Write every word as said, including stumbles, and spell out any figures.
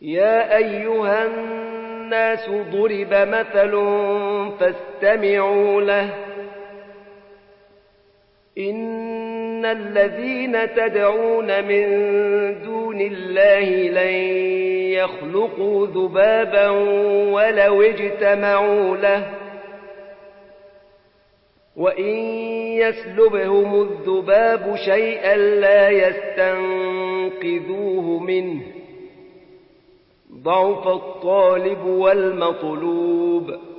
يا أيها الناس ضرب مثل فاستمعوا له إن الذين تدعون من دون الله لن يخلقوا ذبابا ولو اجتمعوا له وإن يسلبهم الذباب شيئا لا يستنقذوه منه ضعف الطالب والمطلوب